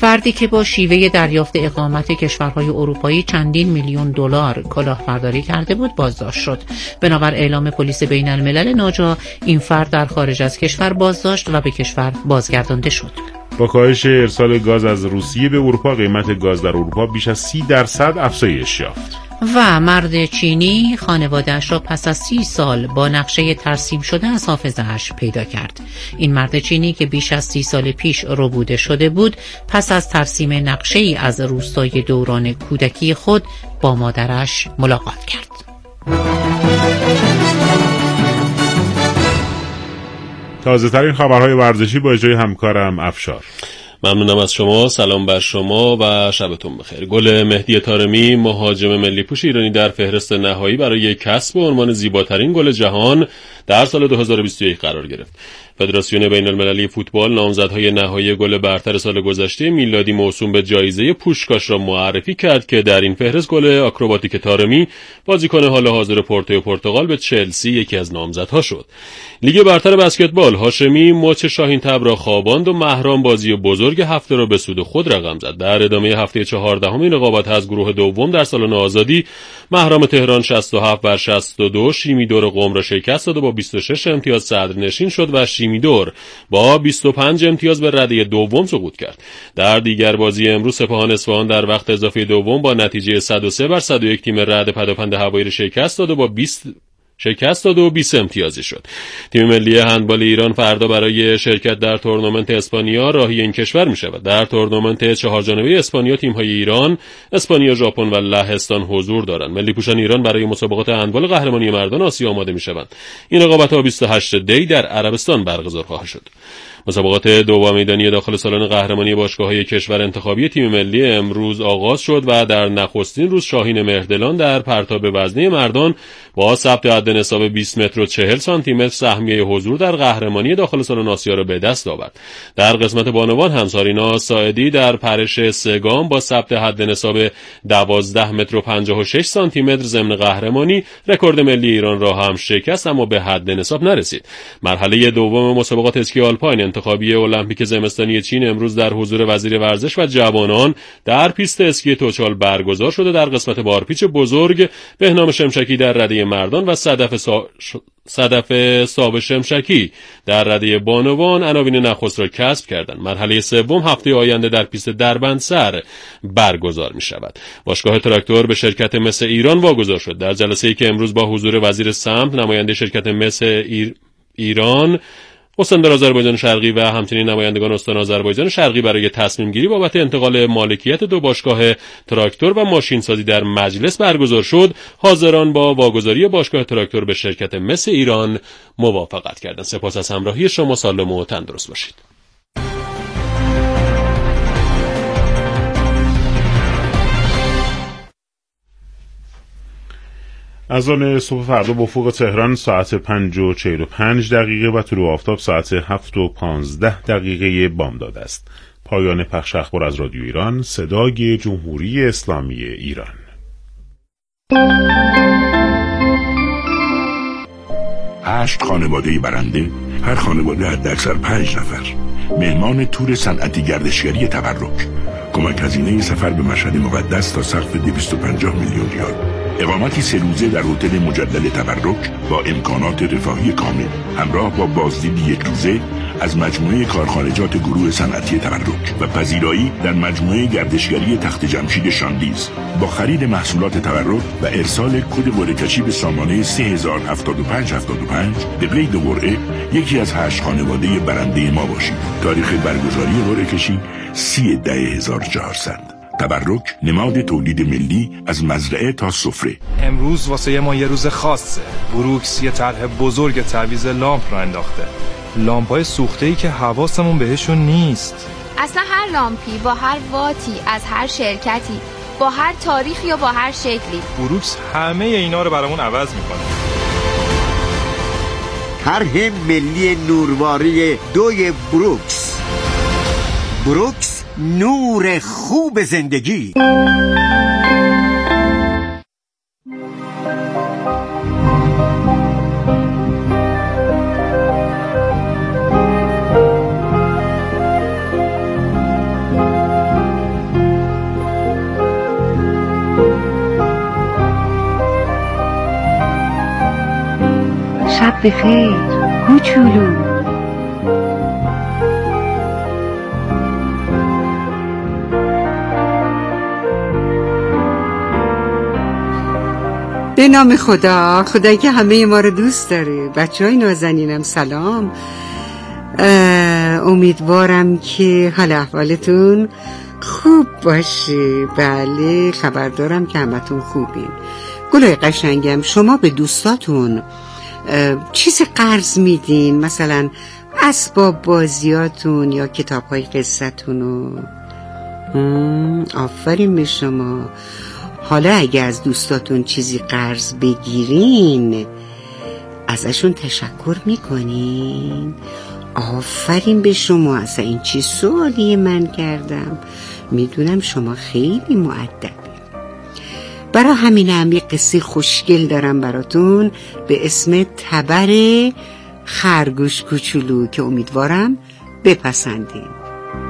فردی که با شیوه دریافت اقامت کشورهای اروپایی چندین میلیون دلار کلاهبرداری کرده بود بازداشت شد. بنابر اعلام پلیس بین الملل ناجا، این فرد در خارج از کشور بازداشت و به کشور بازگردانده شد. با کاهش ارسال گاز از روسیه به اروپا، قیمت گاز در اروپا بیش از 30% افزایش یافت. و مرد چینی خانواده‌اش را پس از 30 سال با نقشه ترسیم شده از حافظه‌اش پیدا کرد. این مرد چینی که بیش از 30 سال پیش ربوده شده بود، پس از ترسیم نقشه‌ای از روستای دوران کودکی خود با مادرش ملاقات کرد. تازه ترین خبرهای ورزشی با اجرای همکارم افشار. ممنونم از شما. سلام بر شما و شبتون بخیر. گل مهدی طارمی مهاجم ملی پوش ایرانی در فهرست نهایی برای کسب عنوان زیباترین گل جهان در سال 2021 قرار گرفت. فدراسیون بین المللی فوتبال نامزدهای نهایی گل برتر سال گذشته میلادی موسوم به جایزه پوشکاش را معرفی کرد که در این فهرست گل آکروباتیک طارمی بازیکن حال حاضر پورتو پرتغال به چلسی یکی از نامزدها شد. لیگ برتر بسکتبال هاشمی مچ شاهین تب را خواباند و مهران بازی بزرگ هفته را به سود خود رقم زد. در ادامه هفته 14 رقابت از گروه دوم در سالن آزادی، مهرام تهران 67-62 شیمیدور قم را شکست داد و با 26 امتیاز صدرنشین شد و شیمیدور با 25 امتیاز به رده دوم سقوط کرد. در دیگر بازی امروز سپاهان اصفهان در وقت اضافه دوم با نتیجه 103-101 تیم رعد پدافند هوایی را شکست داد و 20 امتیازی شد. تیم ملی هندبال ایران فردا برای شرکت در تورنمنت اسپانیا راهی این کشور می شود. در تورنمنت 4 جانبه اسپانیا تیم‌های ایران، اسپانیا، ژاپن و لهستان حضور دارند. ملی پوشان ایران برای مسابقات هندبال قهرمانی مردان آسیا آماده می شوند. این رقابت‌ها 28 دی در عربستان برگزار خواهد شد. مسابقات دوم میدانی داخل سالن قهرمانی باشگاه‌های کشور انتخابی تیم ملی امروز آغاز شد و در نخستین روز شاهین مهردلان در پرتاب وزنه مردان با ثبت حد نصاب 20 متر و 40 سانتی متر سهمیه حضور در قهرمانی داخل سالن آسیا را به دست آورد. در قسمت بانوان هم سارینا ساعدی در پرش سگام با ثبت حد نصاب 12 متر و 56 سانتی متر ضمن قهرمانی رکورد ملی ایران را هم شکست، اما به حد نصاب نرسید. مرحله دوم مسابقات اسکی آلپاین انتخابی المپیک زمستانی چین امروز در حضور وزیر ورزش و جوانان در پیست اسکی توچال برگزار شده. در قسمت بارپیچ بزرگ بهنام شمشکی در رده مردان و صدف صاب شمشکی در رده بانوان عناوین نخست را کسب کردند. مرحله سوم هفته آینده در پیست دربندسر برگزار می شود. باشگاه تراکتور به شرکت مس ایران واگذار شد. در جلسه‌ای که امروز با حضور وزیر سمت، نماینده شرکت مس ایران، استاندار آذربایجان شرقی و همچنین نمایندگان استان آذربایجان شرقی برای تصمیم گیری بابت انتقال مالکیت دو باشگاه تراکتور و ماشین سازی در مجلس برگزار شد، حاضران با واگذاری باشگاه تراکتور به شرکت مس ایران موافقت کردند. سپاس از همراهی شما. سالم و تندرست باشید. از آن صبح فردا با افق تهران ساعت 5:45 و طلوع آفتاب ساعت 7:15 بامداد است. پایان پخش اخبار از رادیو ایران، صدای جمهوری اسلامی ایران. 8 خانواده برنده، هر خانواده حداکثر 5 نفر. مهمان تور صنعتی گردشگری تبرک. کمک هزینه سفر به مشهد مقدس تا سقف 250 میلیون ریال. اقامتی 3 روزه در هتل مجلل تبرک با امکانات رفاهی کامل، همراه با بازدید 1 روزه از مجموعه کارخانجات گروه صنعتی تبرک و پذیرایی در مجموعه گردشگری تخت جمشید شاندیز. با خرید محصولات تبرک و ارسال کد قرعه‌کشی به سامانه 307575 به قید قرعه یکی از 8 خانواده برنده ما باشید. تاریخ برگزاری قرعه‌کشی 30/10/1400. تبرک، نماد تولید ملی از مزرعه تا سفره. امروز واسه ما یه روز خاصه. بروکس یه طرح بزرگ تعویض لامپ را انداخته. لامپای سوخته‌ای که حواسمون بهشون نیست. اصلا هر لامپی با هر واتی از هر شرکتی، با هر تاریخی یا با هر شکلی، بروکس همه اینا رو برامون عوض میکنه. طرح ملی نورواری 2 بروکس. بروکس، نور خوب زندگی. وقت خیر کوچولو. به نام خدایی که همه ما رو دوست داره. بچه‌های نازنینم سلام. امیدوارم که حال احوالتون خوب باشه. بله خبردارم که همتون خوبین. گلای قشنگم، شما به دوستاتون چیزی قرض میدین؟ مثلا اسباب بازیاتون یا کتاب‌های قصه‌تونو؟ آفرین به شما. حالا اگه از دوستاتون چیزی قرض بگیرین ازشون تشکر میکنین؟ آفرین به شما. اصلا این چی سوالی من کردم؟ میدونم شما خیلی مؤدبین. برای همینم یه قصه خوشگل دارم براتون به اسم تبر خرگوش کوچولو که امیدوارم بپسندین.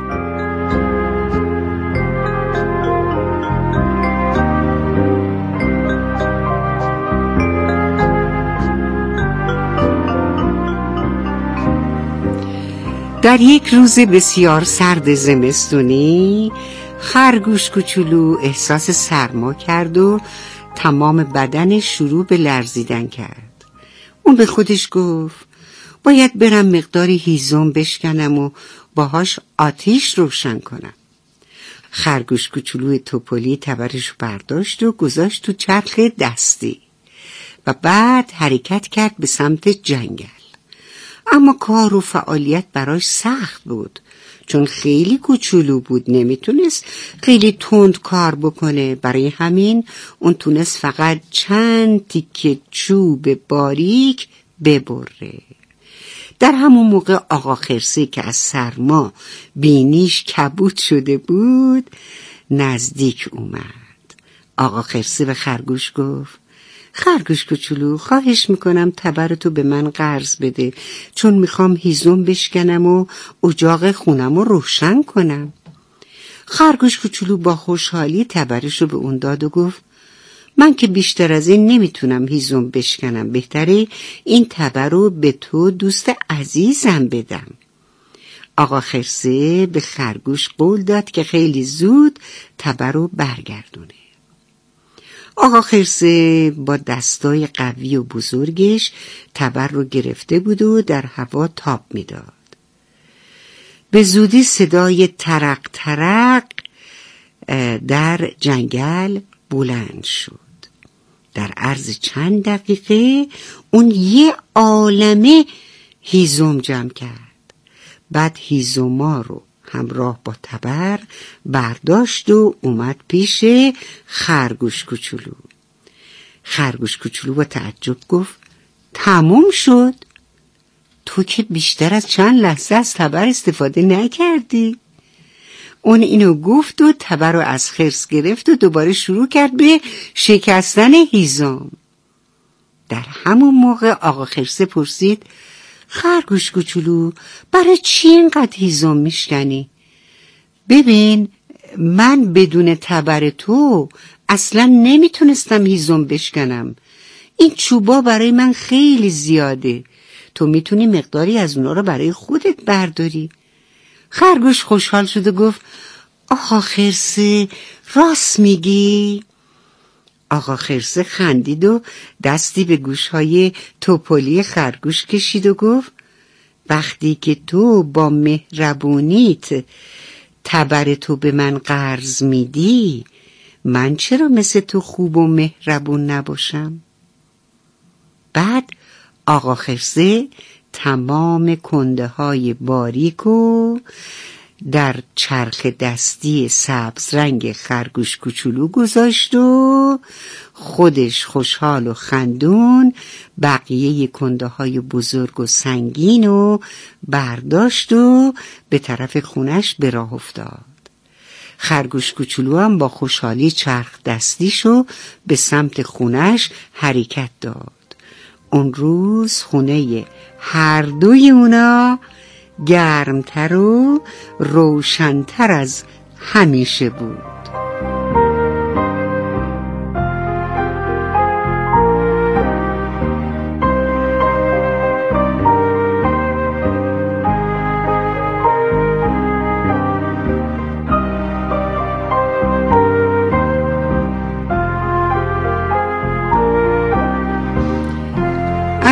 در یک روز بسیار سرد زمستونی خرگوش کوچولو احساس سرما کرد و تمام بدنش شروع به لرزیدن کرد. اون به خودش گفت باید برم مقداری هیزم بشکنم و باهاش آتیش روشن کنم. خرگوش کوچولو توپلی تبرش برداشت و گذاشت تو چرخ دستی و بعد حرکت کرد به سمت جنگل. اما کار و فعالیت براش سخت بود چون خیلی کوچولو بود، نمیتونست خیلی تند کار بکنه. برای همین اون تونست فقط چند تیکه چوب باریک ببره. در همون موقع آقا خرسه که از سرما بینیش کبود شده بود نزدیک اومد. آقا خرسه به خرگوش گفت خرگوش کوچولو، خواهش میکنم تبرتو به من قرض بده چون میخوام هیزم بشکنم و اجاق خونم رو روشن کنم. خرگوش کوچولو با خوشحالی تبرشو به اون داد و گفت من که بیشتر از این نمیتونم هیزم بشکنم، بهتره این تبر رو به تو دوست عزیزم بدم. آقا خرسه به خرگوش قول داد که خیلی زود تبر رو برگردونه. آقا خرسه با دستای قوی و بزرگش تبر رو گرفته بود و در هوا تاب میداد. به زودی صدای ترق ترق در جنگل بلند شد. در عرض چند دقیقه اون یه عالمه هیزم جمع کرد. بعد هیزما رو همراه با تبر برداشت و اومد پیش خرگوش کوچولو. خرگوش کوچولو با تعجب گفت تموم شد؟ تو که بیشتر از چند لحظه از تبر استفاده نکردی. اون اینو گفت و تبر رو از خرس گرفت و دوباره شروع کرد به شکستن هیزم. در همون موقع آقا خرسه پرسید خرگوش کوچولو، برای چی اینقدر هیزم میشکنی؟ ببین من بدون تبر تو اصلا نمیتونستم هیزم بشکنم. این چوبا برای من خیلی زیاده، تو میتونی مقداری از اونا رو برای خودت برداری. خرگوش خوشحال شد و گفت آقا خرسه راست میگی؟ آقا خرسه خندید و دستی به گوشهای توپلی خرگوش کشید و گفت وقتی که تو با مهربونیت تبر تو به من قرض میدی، من چرا مثل تو خوب و مهربون نباشم؟ بعد آقا خرسه تمام کنده های باریکو در چرخ دستی سبز رنگ خرگوش کوچولو گذاشت و خودش خوشحال و خندون بقیه کنده های بزرگ و سنگین و برداشت و به طرف خونش به راه افتاد. خرگوش کوچولو هم با خوشحالی چرخ دستیشو به سمت خونش حرکت داد. اون روز خونه هر دوی اونا گرمتر و روشنتر از همیشه بود.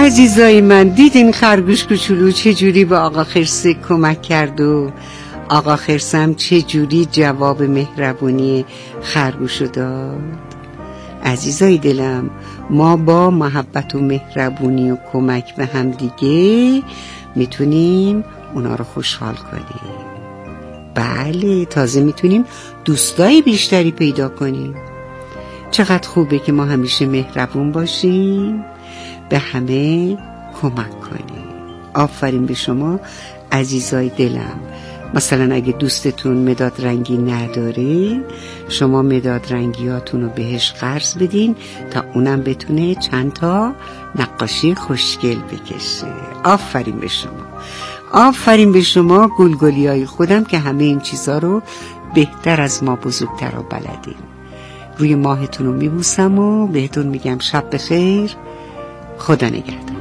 عزیزای من، دیدین خرگوش کوچولو چجوری به آقا خرسه کمک کرد و آقا خرسم چجوری جواب مهربونی خرگوشو داد؟ عزیزای دلم، ما با محبت و مهربونی و کمک به هم دیگه میتونیم اونا رو خوشحال کنیم. بله، تازه میتونیم دوستای بیشتری پیدا کنیم. چقدر خوبه که ما همیشه مهربون باشیم، به همه کمک کنیم. آفرین به شما عزیزای دلم. مثلا اگه دوستتون مداد رنگی نداره، شما مداد رنگیاتون رو بهش قرض بدین تا اونم بتونه چند تا نقاشی خوشگل بکشه. آفرین به شما، آفرین به شما گلگلیای خودم که همه این چیزا رو بهتر از ما بزرگتر رو بلدین. روی ماهتون رو میبوسم و بهتون میگم شب بخیر، خدا نگهدار.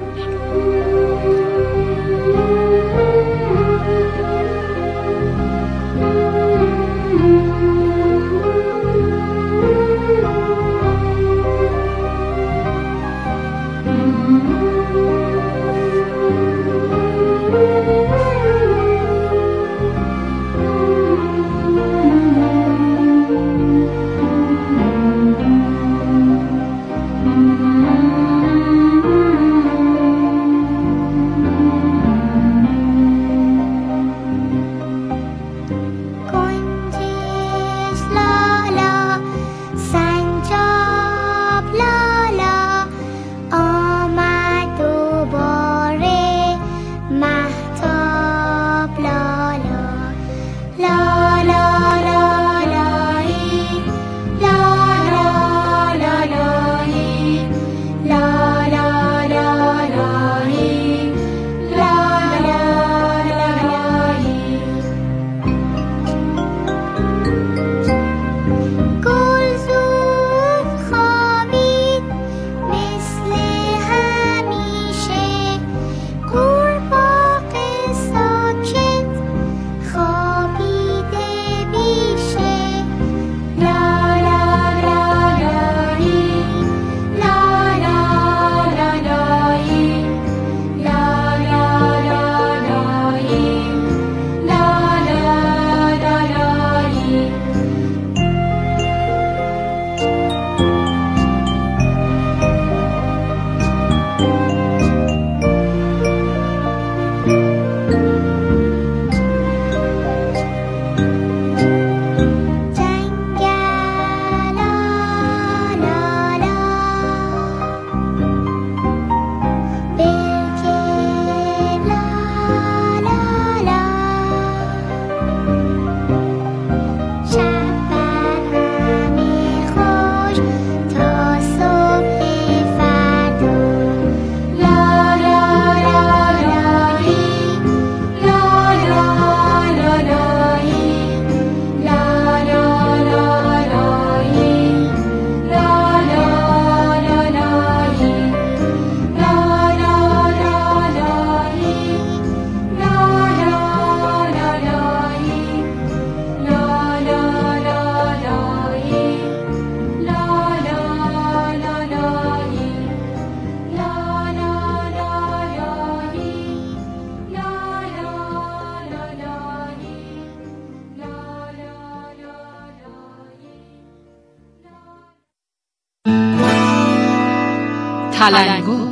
تلنگر.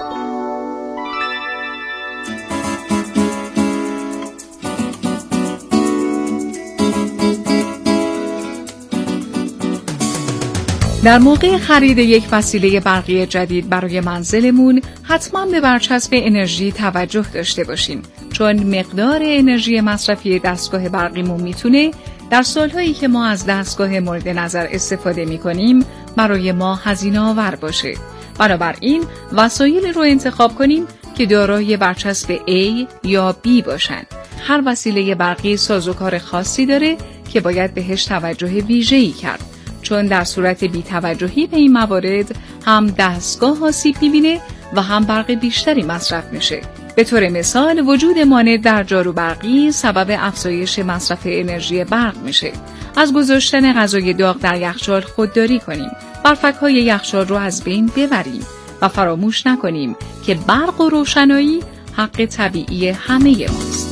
در موقع خرید یک وسیله برقی جدید برای منزلمون حتما به برچسب انرژی توجه داشته باشیم، چون مقدار انرژی مصرفی دستگاه برقیمون میتونه در سالهایی که ما از دستگاه مورد نظر استفاده میکنیم برای ما هزینه آور باشه. بنابراین وسایلی رو انتخاب کنیم که دارای برچسب A یا B باشن. هر وسیله برقی سازوکار خاصی داره که باید بهش توجه ویژه‌ای کرد، چون در صورت بی‌توجهی به این موارد هم دستگاه آسیب می‌بینه و هم برق بیشتری مصرف میشه. به طور مثال وجود مانع در جارو برقی سبب افزایش مصرف انرژی برق میشه. از گذاشتن غذای داغ در یخچال خودداری کنیم. برفک‌های یخچال رو از بین ببریم. و فراموش نکنیم که برق و روشنایی حق طبیعی همه ماست.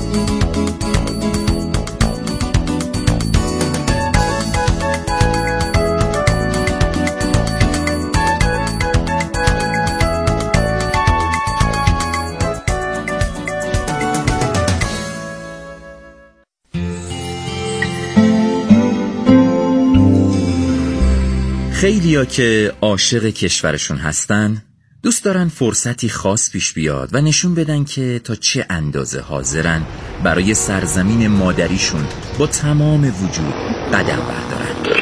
خیلیا که عاشق کشورشون هستن دوست دارن فرصتی خاص پیش بیاد و نشون بدن که تا چه اندازه حاضرن برای سرزمین مادریشون با تمام وجود قدم بردارن.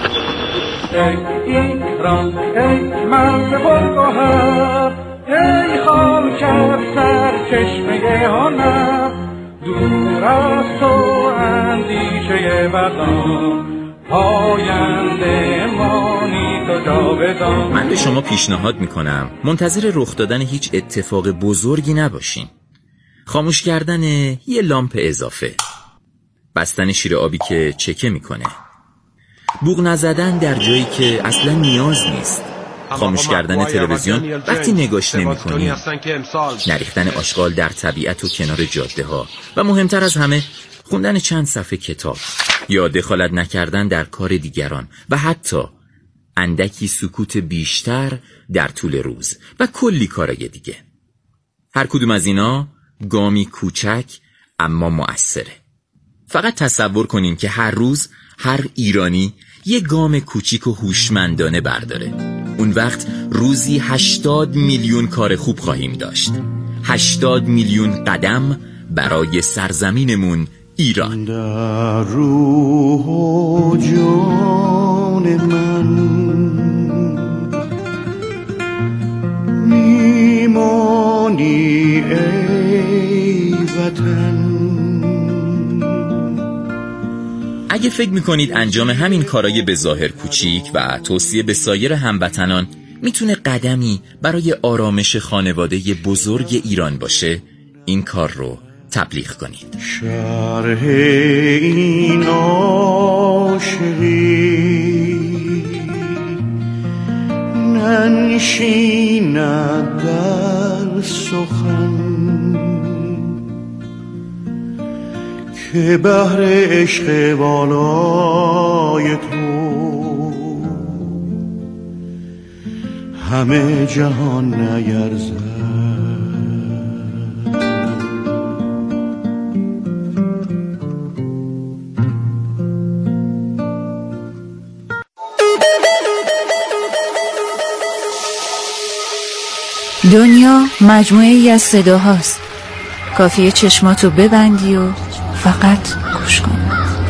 ای ایران، ای مرد پرگوهر، ای خاکت سرچشمه هنر، دور از تو اندیشه بدان، پاینده مانی تو جاودان. من به شما پیشنهاد میکنم منتظر رخ دادن هیچ اتفاق بزرگی نباشین. خاموش کردن یه لامپ اضافه، بستن شیر آبی که چکه میکنه، بوق نزدن در جایی که اصلا نیاز نیست، خاموش کردن تلویزیون وقتی نگاش نمی‌کنی، نریختن آشغال در طبیعت و کنار جاده ها و مهمتر از همه خوندن چند صفحه کتاب یا دخالت نکردن در کار دیگران و حتی اندکی سکوت بیشتر در طول روز و کلی کارای دیگه. هر کدوم از اینا گامی کوچک اما مؤثره. فقط تصور کنین که هر روز هر ایرانی یه گام کوچیک و هوشمندانه برداره. اون وقت روزی 80 میلیون کار خوب خواهیم داشت. 80 میلیون قدم برای سرزمینمون ایران. در روح و جان من میمانی ای وطن. اگه فکر میکنید انجام همین کارای به ظاهر کوچیک و توصیه به سایر هموطنان میتونه قدمی برای آرامش خانواده بزرگ ایران باشه، این کار رو تبلیغ کنید. شرح این عاشقی ننشیند در سخن که بحر عشق بالای تو همه جهان نیرزد. دنیا مجموعه‌ای از صداهاست. کافیه چشماتو ببندی و فقط گوش کن.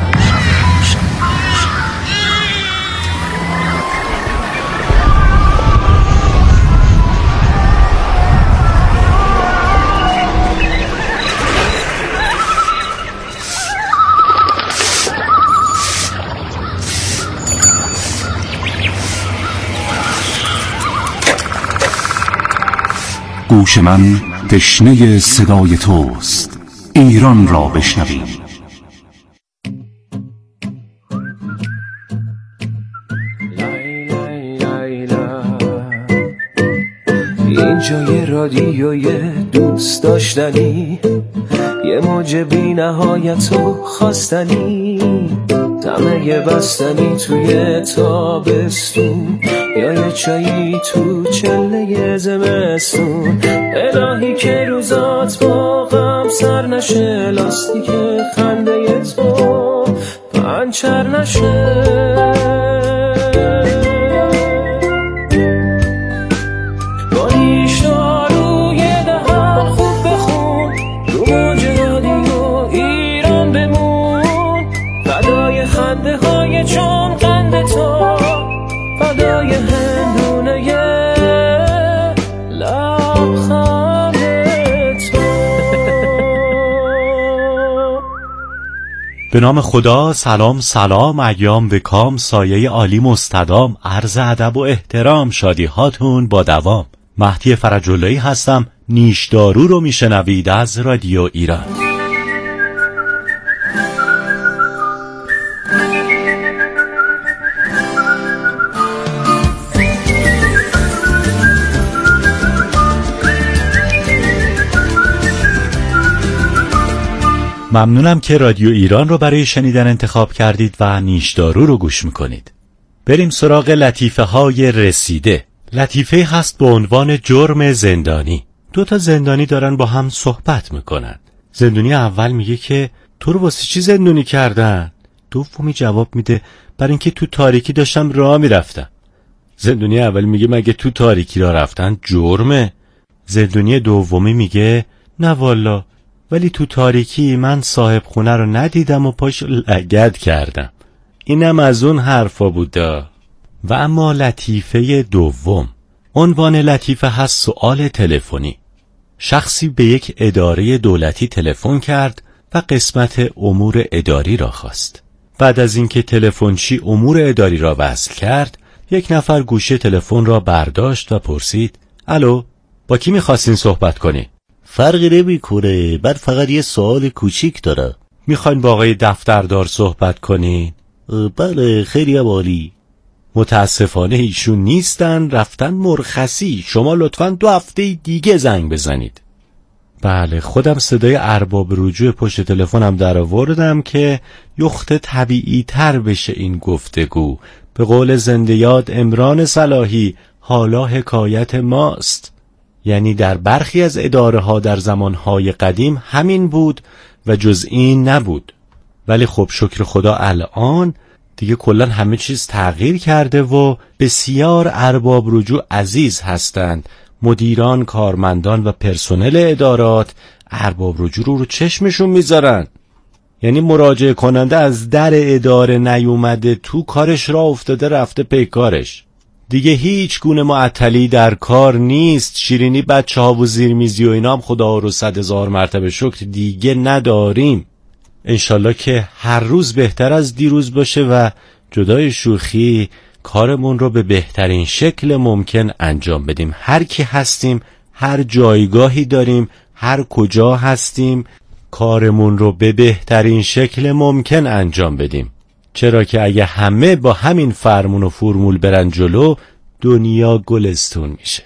گوش من تشنه صدای توست، ایران را بشنویم. اینجا یه رادیوی دوست داشتنی، یه موج بی نهایت و خواستنی، دمه بستنی توی تابستون یا یه چایی تو چله زمستون. الهی که روزات با غم سر نشه، لاستیک خنده تو پنچر نشه. چون قند تو فدای هندونه لبخند تو. به نام خدا. سلام ایام به کام، سایه عالی مستدام، عرض ادب و احترام، شادی هاتون با دوام. مهدی فرج‌اللهی هستم. نیش دارو رو میشنوید از رادیو ایران. ممنونم که رادیو ایران رو برای شنیدن انتخاب کردید و نیشدارو رو گوش میکنید. بریم سراغ لطیفه های رسیده. لطیفه هست با عنوان جرم زندانی. 2 زندانی دارن با هم صحبت میکنن. زندانی اول میگه که تو رو واسه چی زندانی کردن؟ دومی جواب میده برای اینکه تو تاریکی داشتم راه میرفتم. زندانی اول میگه مگه تو تاریکی راه رفتن جرمه؟ زندانی دومی میگه نه والا، ولی تو تاریکی من صاحب خونه رو ندیدم و پاش لگد کردم. اینم از اون حرفا بودا. و اما لطیفه دوم، عنوان لطیفه هست سؤال تلفنی. شخصی به یک اداره دولتی تلفن کرد و قسمت امور اداری را خواست. بعد از اینکه تلفنچی امور اداری را وصل کرد، یک نفر گوشی تلفن را برداشت و پرسید الو، با کی می‌خواستین صحبت کنی؟ فرقی نمی‌کنه، من فقط یه سوال کوچیک دارم. میخواین با آقای دفتردار صحبت کنین؟ بله، خیلی عالی. متاسفانه ایشون نیستن، رفتن مرخصی. شما لطفاً 2 هفته دیگه زنگ بزنید. بله، خودم صدای ارباب رجوع پشت تلفنم در آوردم که یخت طبیعی تر بشه این گفتگو. به قول زنده یاد عمران صلاحی، حالا حکایت ماست. یعنی در برخی از اداره ها در زمانهای قدیم همین بود و جز این نبود، ولی خب شکر خدا الان دیگه کلن همه چیز تغییر کرده و بسیار ارباب رجوع عزیز هستند. مدیران، کارمندان و پرسنل ادارات ارباب رجوع رو چشمشون میذارن. یعنی مراجعه کننده از در اداره نیومده تو، کارش را افتاده رفته پی کارش. دیگه هیچ گونه معطلی در کار نیست. شیرینی بچه ها و زیرمیزی و اینا هم خدا رو 100,000 مرتبه شکر دیگه نداریم. انشالله که هر روز بهتر از دیروز باشه و جدای شوخی کارمون رو به بهترین شکل ممکن انجام بدیم. هر کی هستیم، هر جایگاهی داریم، هر کجا هستیم، کارمون رو به بهترین شکل ممکن انجام بدیم. چرا که اگه همه با همین فرمون و فرمول برن جلو، دنیا گلستون میشه.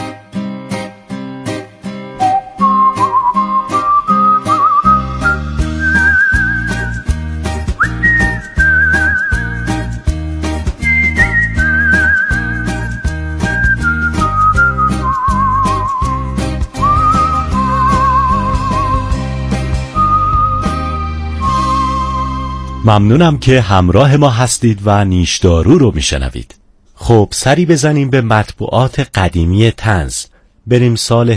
ممنونم که همراه ما هستید و نیشدارو رو میشنوید. خب سری بزنیم به مطبوعات قدیمی طنز. بریم سال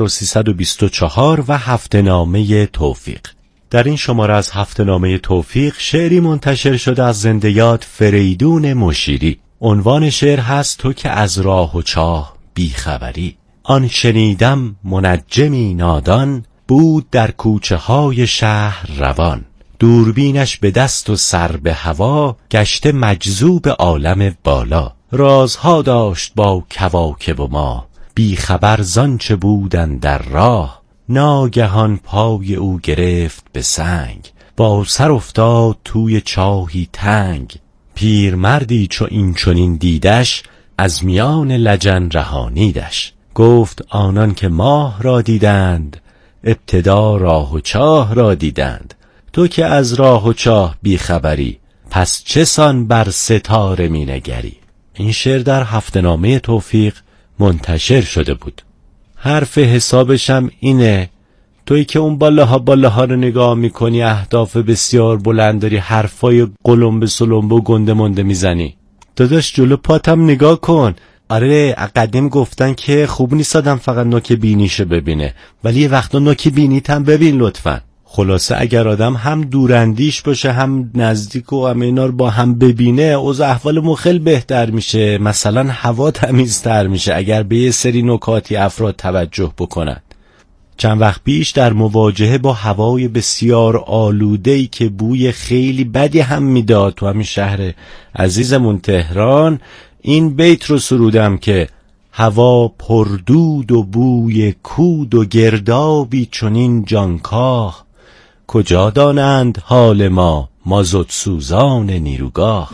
1324 و هفته‌نامه توفیق. در این شماره از هفته‌نامه توفیق شعری منتشر شده از زنده یاد فریدون مشیری. عنوان شعر هست تو که از راه و چاه بیخبری. آن شنیدم منجمی نادان، بود در کوچه های شهر روان. دوربینش به دست و سر به هوا، گشته مجذوب عالم بالا. رازها داشت با کواکب و ماه، بی خبر زانچه بودن در راه. ناگهان پای او گرفت به سنگ، با سر افتاد توی چاهی تنگ. پیرمردی چو این چنین دیدش، از میان لجن رهانیدش. گفت آنان که ماه را دیدند، ابتدا راه و چاه را دیدند. تو که از راه و چاه بیخبری، پس چه سان بر ستاره می نگری. این شعر در هفته‌نامه توفیق منتشر شده بود. حرف حسابشم اینه، تویی که اون بالاها رو نگاه میکنی، اهداف بسیار بلند داری، حرفای قلمبه سلمبه و گنده منده میزنی، داداش جلو پاتم نگاه کن. آره قدیم گفتن که خوب نیست آدم فقط نوک بینیشو ببینه، ولی یه وقتا نوک بینیت هم ببین لطفاً. خلاصه اگر آدم هم دوراندیش باشه، هم نزدیک و همه اینا رو با هم ببینه، اوضاع احوالمون خیلی بهتر میشه. مثلا هوا تمیزتر میشه اگر به یه سری نکاتی افراد توجه بکنن. چند وقت پیش در مواجهه با هوای بسیار آلوده‌ای که بوی خیلی بدی هم میداد تو همین شهر عزیزمون تهران، این بیت رو سرودم که هوا پردود و بوی کود و گردابی چنین جانکاه. کجا دانند حال ما مازوت سوزان نیروگاه.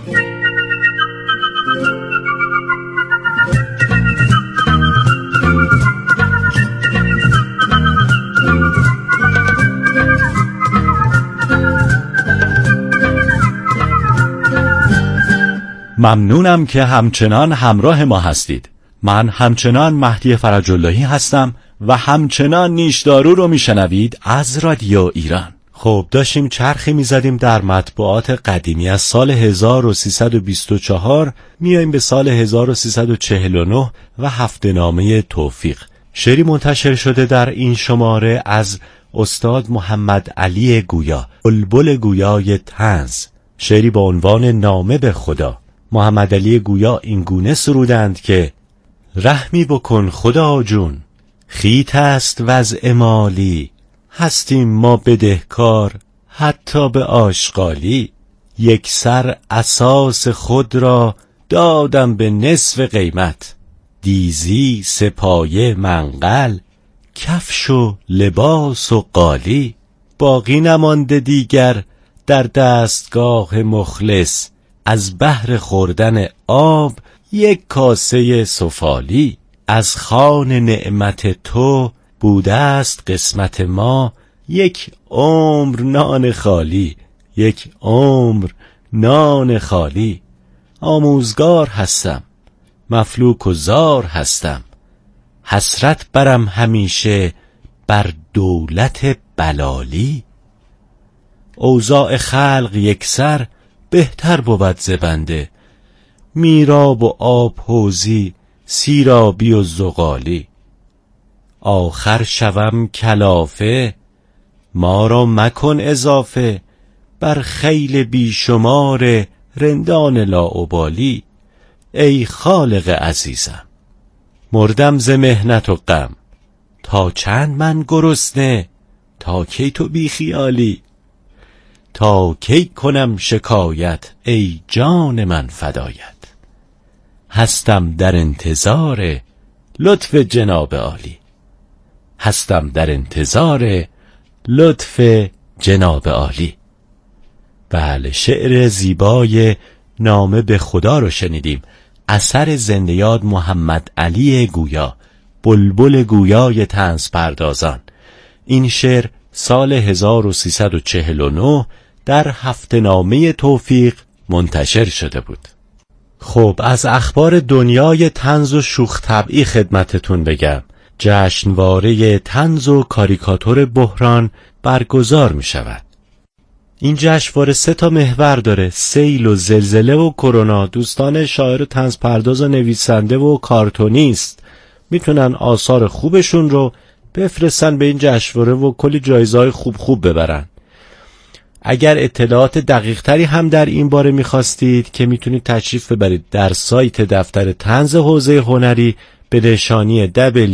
ممنونم که همچنان همراه ما هستید. من همچنان مهدی فرج‌اللهی هستم و همچنان نیشدارو رو میشنوید از رادیو ایران. خب داشتیم چرخی میزدیم در مطبوعات قدیمی. از سال 1324 میایم به سال 1349 و هفته‌نامه توفیق. شعری منتشر شده در این شماره از استاد محمد علی گویا، بلبل گویای طنز، شعری با عنوان نامه به خدا. محمد علی گویا این گونه سرودند که رحمی بکن خدا جون، خیت است وضع مالی، هستیم ما بدهکار حتی به آشغالی. یک سر اساس خود را دادم به نصف قیمت، دیزی سپایه منقل، کفش و لباس و قالی. باقی نمانده دیگر در دستگاه مخلص، از بهر خوردن آب یک کاسه سفالی. از خوان نعمت تو بوده است قسمت ما، یک عمر نان خالی، یک عمر نان خالی. آموزگار هستم، مفلوک و زار هستم، حسرت برم همیشه بر دولت بلالی. اوضاع خلق یکسر بهتر بود ز بنده، میراب و آب حوزی، سیرابی و زغالی. آخر شوم کلافه، ما را مکن اضافه، بر خیل بیشمار رندان لاابالی. ای خالق عزیزم، مردم ز محنت و غم، تا چند من گرسنه، تا کی تو بی خیالی. تا کی کنم شکایت ای جان من فدایت، هستم در انتظار لطف جناب عالی. هستم در انتظار لطف جناب عالی. بله، شعر زیبای نامه به خدا رو شنیدیم، اثر زنده یاد محمد علی گویا، بلبل گویای طنز پردازان. این شعر سال 1349 در هفته‌نامه توفیق منتشر شده بود. خب از اخبار دنیای طنز و شوخ طبعی خدمتتون بگم. جشنواره طنز و کاریکاتور بحران برگزار می شود. این جشنواره 3 محور داره: سیل و زلزله و کرونا. دوستان شاعر و طنز پرداز و نویسنده و کارتونیست میتونن آثار خوبشون رو بفرستن به این جشنواره و کلی جایزه‌های خوب ببرن. اگر اطلاعات دقیق تری هم در این باره میخواستید که میتونید تشریف ببرید در سایت دفتر طنز حوزه هنری به نشانی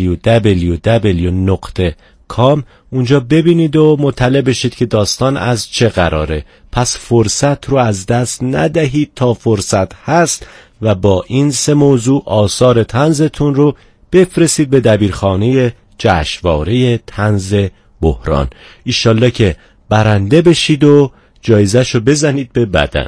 www.com. اونجا ببینید و مطلع بشید که داستان از چه قراره. پس فرصت رو از دست ندهید تا فرصت هست و با این 3 موضوع آثار طنزتون رو بفرستید به دبیرخانه جشنواره طنز بحران. ایشالله که برنده بشید و جایزه‌شو بزنید به بدن.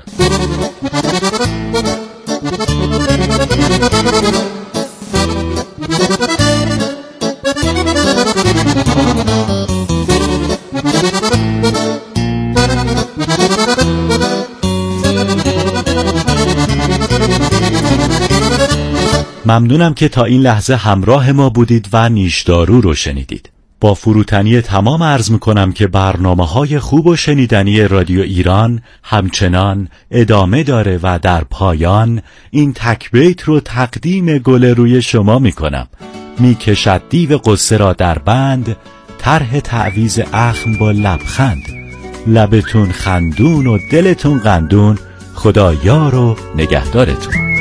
ممنونم که تا این لحظه همراه ما بودید و نیشدارو رو شنیدید. با فروتنی تمام عرض میکنم که برنامه‌های خوب و شنیدنی رادیو ایران همچنان ادامه داره و در پایان این تکبیت رو تقدیم گل روی شما میکنم. میکشد دیو قصه را در بند، طرح تعویض اخم با لبخند. لبتون خندون و دلتون قندون، خدا یار و نگهدارتون.